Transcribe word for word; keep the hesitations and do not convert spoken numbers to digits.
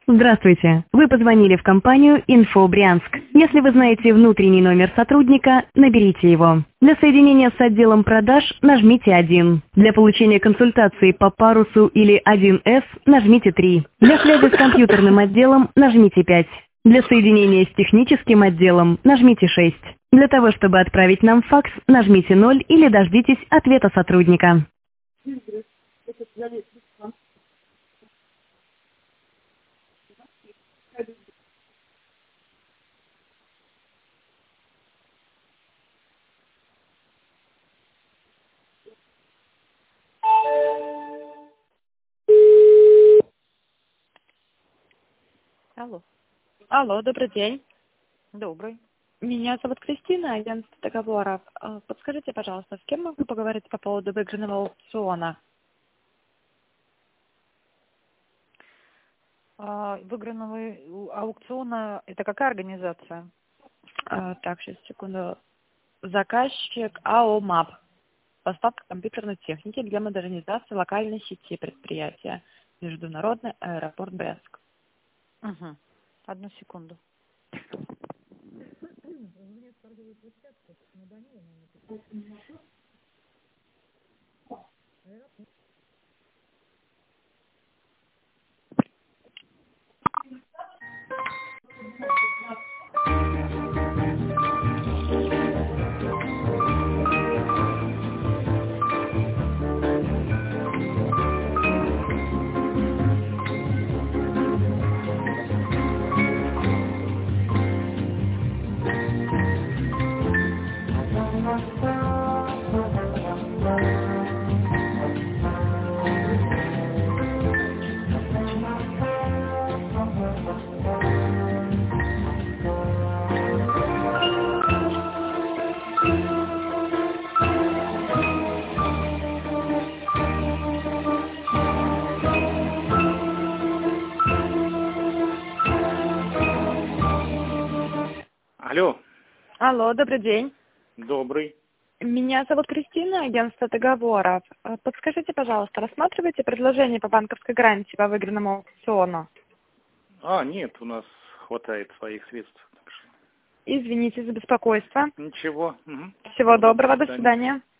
Здравствуйте. Вы позвонили в компанию «Инфо Брянск». Если вы знаете внутренний номер сотрудника, наберите его. Для соединения с отделом продаж нажмите один. Для получения консультации по парусу или один эс нажмите три. Для связи с компьютерным отделом нажмите пять. Для соединения с техническим отделом нажмите шесть. Для того, чтобы отправить нам факс, нажмите ноль или дождитесь ответа сотрудника. Алло, Алло, добрый день. добрый. Меня зовут Кристина, агентство договоров. А, Подскажите, пожалуйста, с кем могу поговорить по поводу выигранного аукциона? А, выигранного у- аукциона, это какая организация? А, Так, сейчас, секунду. Заказчик АО МАП. Поставка компьютерной техники для модернизации локальной сети предприятия. Международный аэропорт Брянск. Угу. Одну секунду. Алло, Алло, добрый день. добрый. Меня зовут Кристина, агентство договоров. А, Подскажите, пожалуйста, рассматриваете предложение по банковской гарантии по выигранному аукциону? А, нет, у нас хватает своих средств. Так что Извините за беспокойство. ничего. Мгм. Всего Ладно, доброго, до до свидания.